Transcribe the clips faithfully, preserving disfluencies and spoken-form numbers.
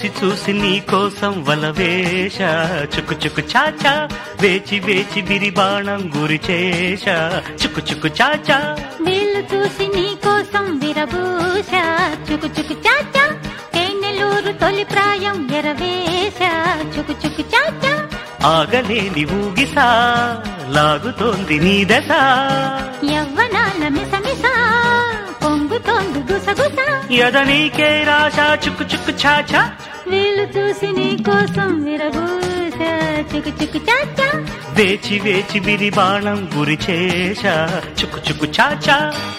చూసి చూసి నీ కోసం వలవేశ చుక్కు చుక్కు చాచా వేచి వేచి బిరిబాణం గురి చేశ చుక్కు చుక్కు చాచా వీళ్ళు చూసి నీ కోసం విరబూష చుకు చుకు చాచా తేనెలూరు తొలి ప్రాయం ఎరవేశ చుకు చుకు చాచా ఆగలేని ఊగిసా లాగుతోంది నీ దశ యవ్వనాల మిసమిస పొంగుతోంది గుసగుస యద నీకే రాశ చుక్కు చుక్కు చాచా వీళ్ళు చూసి నీ కోసం విరబూష చుకు చుకు చాచా వేచి వేచి బిరిబాణం గురి చేశ చుక్కు చుక్కు చాచా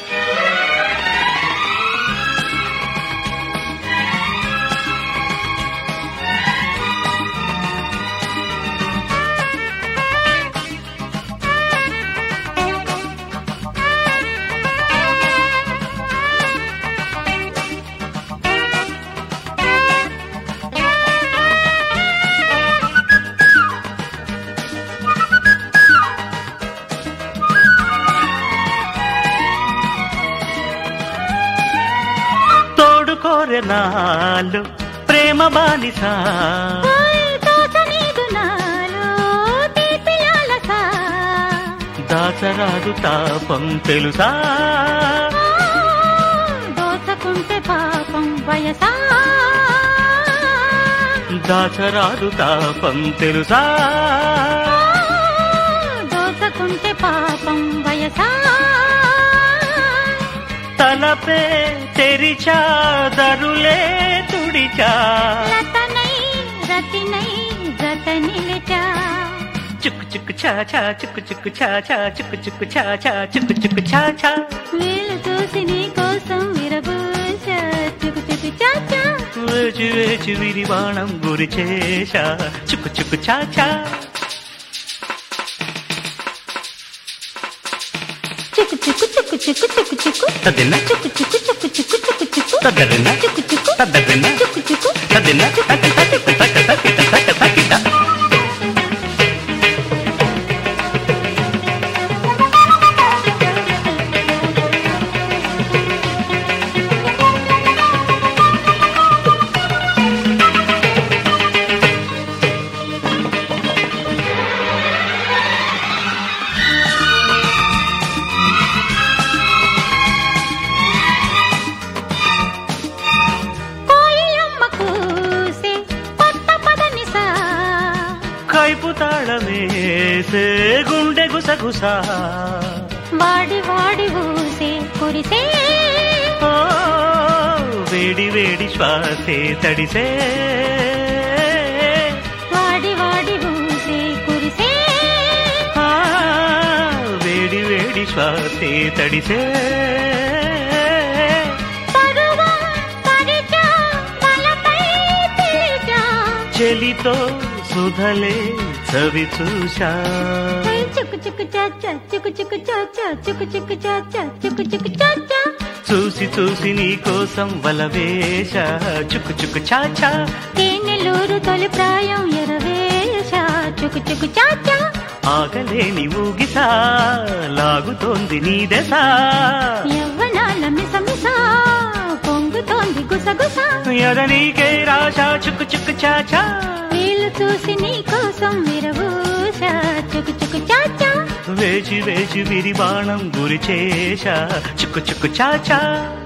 కోరెనాలు ప్రేమ బానిసా దాచరాదు తాపం తెలుసా దోచకుంటే పాపం వయసా దాచరాదు తాపం తెలుసా దోచకుంటే పాపం వయసా తలపే తెరిచా దరులే తుడిచా రతనై రతినై జతనిలిచా చుక్కు చుక్కు చాచా చుక్కు చుక్కు చాచా చుక్కు చుక్కు చాచా చుక్కు చుక్కు చాచా వీళ్ళు చూసి నీ కోసం విరబూష చుక్కు చుక్కు చాచా వేచి వేచి విరిబాణం గురి చేశా చుక్కు చుక్కు చాచా చుక్కు చుక్కు చుక్కు చుక్కు చుక్కు చుక్కు తదిన్న చుక్కు చుక్కు చుక్కు చుక్కు చుక్కు చుక్కు తదరిన్న చుక్కు చుక్కు తదరిన్న చుక్కు చుక్కు తదిన్న తక తక తక తక తక తక కైపు తాళమేసే గుండె గుసగుసా వాడి వాడి ఊసే కురిసే ఓ వేడి వేడి శ్వాసే తడిసే వాడి వాడి ఊసే కురిసే ఆ వేడి వేడి శ్వాసే తడిసే పరువా పరిచా తలపై పిలిచా చెలితో సుధలే చవి చూశా చుక్కు చుక్కు చాచా చుక్కు చుక్కు చాచా చుక్కు చుక్కు చాచా చుక్కు చుక్కు చాచా చూసి చూసి నీ కోసం వలవేశ చుక్కు చుక్కు చాచా తేనెలూరు తొలి ప్రాయం ఎరవేశ చుక్కు చుక్కు చాచా ఆగలేని ఊగిసా లాగుతోంది నీ దశ యవ్వనాల మిసమిస పొంగుతోంది గుసగుస యద నీకే రాశ చుక్కు చుక్కు చాచా వీళ్ళు చూసి నీ కోసం విరబూష చుక్కు చుక్కు చాచా వేచి వేచి విరిబాణం గురి చేశ చుక్కు చుక్కు చాచా